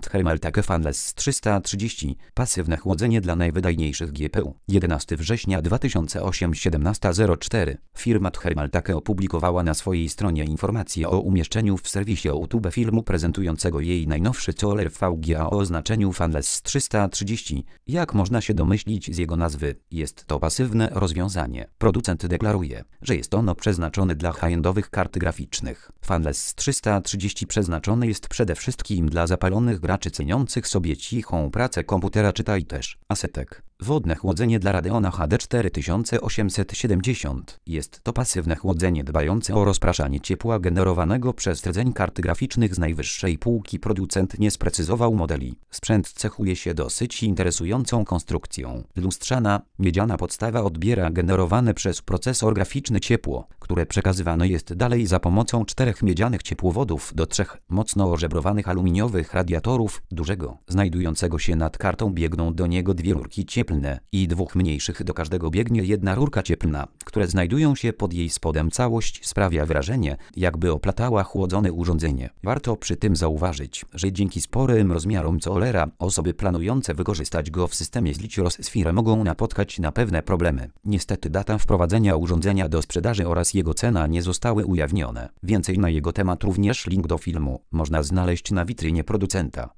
Thermaltake Fanless 330. Pasywne chłodzenie dla najwydajniejszych GPU. 11 września 2008 17:04. Firma Thermaltake opublikowała na swojej stronie informację o umieszczeniu w serwisie YouTube filmu prezentującego jej najnowszy solar VGA o oznaczeniu Fanless 330. Jak można się domyślić z jego nazwy, jest to pasywne rozwiązanie. Producent deklaruje, że jest ono przeznaczone dla high-endowych kart graficznych. Fanless 330 przeznaczony jest przede wszystkim dla zapalonych graczy ceniących sobie cichą pracę komputera, czytaj też Asetek. Wodne chłodzenie dla Radeona HD 4870. Jest to pasywne chłodzenie dbające o rozpraszanie ciepła generowanego przez rdzeń kart graficznych z najwyższej półki. Producent nie sprecyzował modeli. Sprzęt cechuje się dosyć interesującą konstrukcją. Lustrzana, miedziana podstawa odbiera generowane przez procesor graficzny ciepło, które przekazywane jest dalej za pomocą 4 miedzianych ciepłowodów do 3 mocno ożebrowanych aluminiowych radiatorów. Dużego, znajdującego się nad kartą, biegną do niego 2 rurki cieplne i 2 mniejszych, do każdego biegnie 1 rurka cieplna, które znajdują się pod jej spodem. Całość sprawia wrażenie, jakby oplatała chłodzone urządzenie. Warto przy tym zauważyć, że dzięki sporym rozmiarom solera osoby planujące wykorzystać go w systemie z lithium-sfera mogą napotkać na pewne problemy. Niestety data wprowadzenia urządzenia do sprzedaży oraz jego cena nie zostały ujawnione. Więcej na jego temat, również link do filmu, można znaleźć na witrynie producenta.